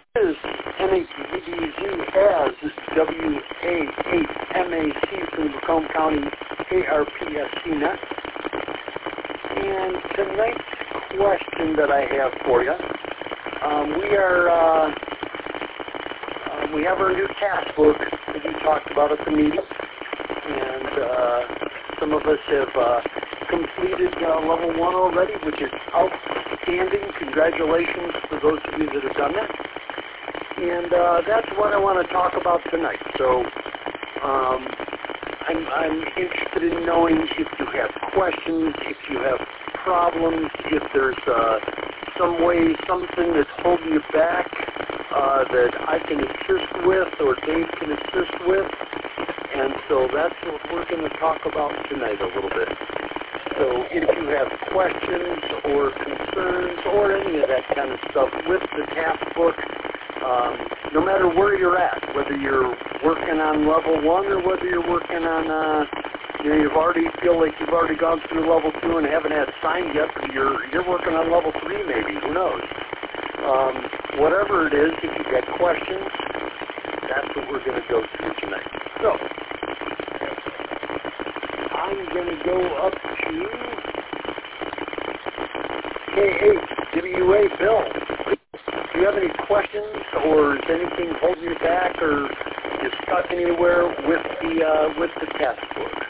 is MATVDZ as WA8MAC from Macomb County ARPSC net. And tonight's question that I have for you, we have our new task book that we talked about at the meeting, and some of us have completed level 1 already, which is outstanding. Congratulations to those of you that have done that. And that's what I want to talk about tonight. So I'm interested in knowing if you have questions, if you have problems, if there's some way, something that's holding you back that I can assist with or Dave can assist with. And so that's what we're going to talk about tonight a little bit. So if you have questions or concerns or any of that kind of stuff with the task book, no matter where you're at, whether you're working on level 1 or whether you're working on, you feel like you've already gone through level 2 and haven't had signed yet, but you're working on level 3 maybe, who knows. Whatever it is, if you've got questions, that's what we're going to go through tonight. So, I'm going to go up to K8WA Bill. Do you have any questions, or is anything holding you back, or you're stuck anywhere with the task book?